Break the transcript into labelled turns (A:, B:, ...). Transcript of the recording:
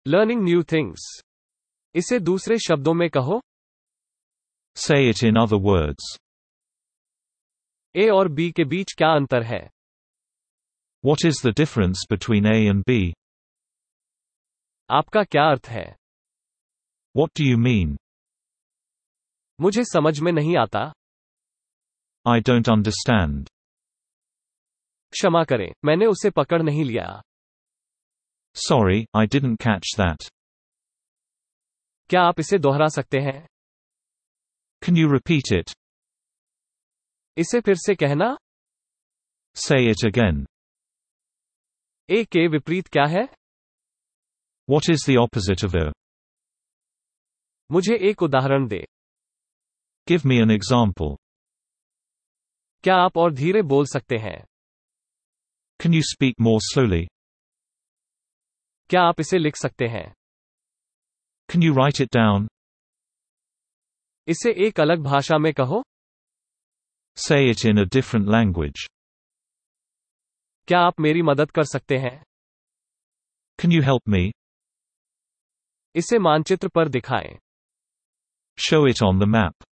A: Learning new things. इसे दूसरे शब्दों में कहो.
B: Say it in other words.
A: A और B के बीच क्या अंतर है?
B: What is the difference between A and B?
A: आपका क्या अर्थ है?
B: What do you mean?
A: मुझे समझ में नहीं आता.
B: I don't understand.
A: क्षमा करें, मैंने उसे पकड़ नहीं लिया.
B: Sorry, I didn't catch that.
A: क्या आप इसे दोहरा सकते हैं?
B: Can you repeat it?
A: इसे फिर से कहना.
B: Say it again.
A: A के विपरीत क्या है?
B: What is the opposite of A?
A: मुझे एक उदाहरण दे.
B: Give me an example.
A: क्या आप और धीरे बोल सकते हैं?
B: Can you speak more slowly?
A: क्या आप इसे लिख सकते हैं?
B: Can you write it down?
A: इसे एक अलग भाषा में कहो.
B: Say it in a different language.
A: क्या आप मेरी मदद कर सकते हैं?
B: Can you help me?
A: इसे मानचित्र पर दिखाएं.
B: Show it on the map.